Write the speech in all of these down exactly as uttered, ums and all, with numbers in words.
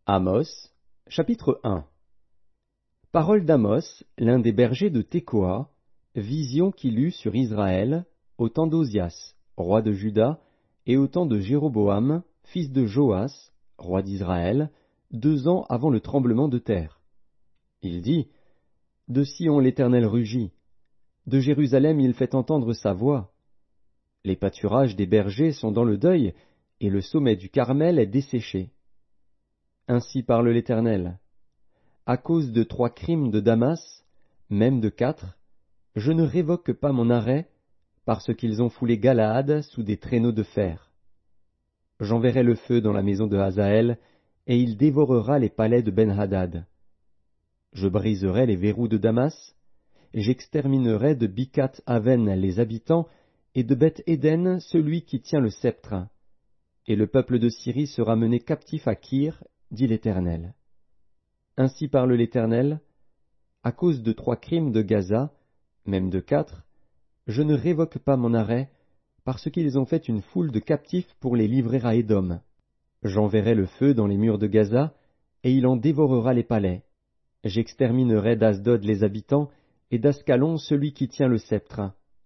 Amos, chapitre un. Parole d'Amos, l'un des bergers de Tékoa, vision qu'il eut sur Israël, au temps d'Ozias, roi de Juda, et au temps de Jéroboam, fils de Joas, roi d'Israël, deux ans avant le tremblement de terre. Il dit, « De Sion l'Éternel rugit, de Jérusalem il fait entendre sa voix. Les pâturages des bergers sont dans le deuil, et le sommet du Carmel est desséché. Ainsi parle l'Éternel. À cause de trois crimes de Damas, même de quatre, je ne révoque pas mon arrêt, parce qu'ils ont foulé Galaad sous des traîneaux de fer. J'enverrai le feu dans la maison de Hazaël, et il dévorera les palais de Ben-Hadad. Je briserai les verrous de Damas, j'exterminerai de Bicat-Aven les habitants, et de Beth-Éden celui qui tient le sceptre. Et le peuple de Syrie sera mené captif à Kir, dit l'Éternel. Ainsi parle l'Éternel, à cause de trois crimes de Gaza, même de quatre, je ne révoque pas mon arrêt, parce qu'ils ont fait une foule de captifs pour les livrer à Édom. J'enverrai le feu dans les murs de Gaza, et il en dévorera les palais. J'exterminerai d'Asdod les habitants, et d'Ascalon celui qui tient le sceptre.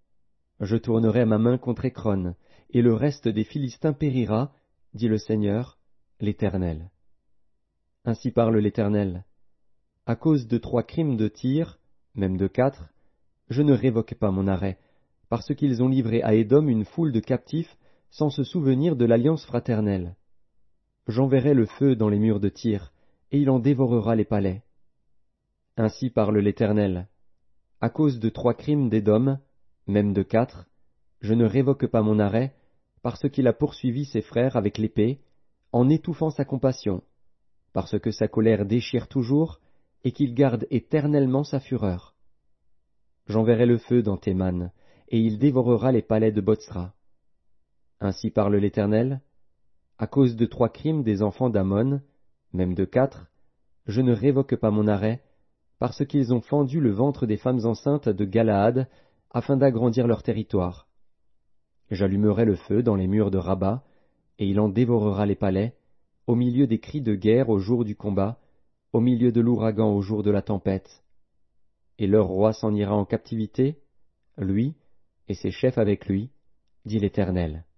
Je tournerai ma main contre Écron, et le reste des Philistins périra, dit le Seigneur, l'Éternel. Ainsi parle l'Éternel. À cause de trois crimes de Tyr, même de quatre, je ne révoque pas mon arrêt, parce qu'ils ont livré à Édom une foule de captifs sans se souvenir de l'alliance fraternelle. J'enverrai le feu dans les murs de Tyr, et il en dévorera les palais. Ainsi parle l'Éternel. À cause de trois crimes d'Édom, même de quatre, je ne révoque pas mon arrêt, parce qu'il a poursuivi ses frères avec l'épée, en étouffant sa compassion, parce que sa colère déchire toujours, et qu'il garde éternellement sa fureur. J'enverrai le feu dans Théman, et il dévorera les palais de Botsra. Ainsi parle l'Éternel, à cause de trois crimes des enfants d'Ammon, même de quatre, je ne révoque pas mon arrêt, parce qu'ils ont fendu le ventre des femmes enceintes de Galaad, afin d'agrandir leur territoire. J'allumerai le feu dans les murs de Rabat, et il en dévorera les palais, au milieu des cris de guerre au jour du combat, au milieu de l'ouragan au jour de la tempête. Et leur roi s'en ira en captivité, lui, et ses chefs avec lui, dit l'Éternel.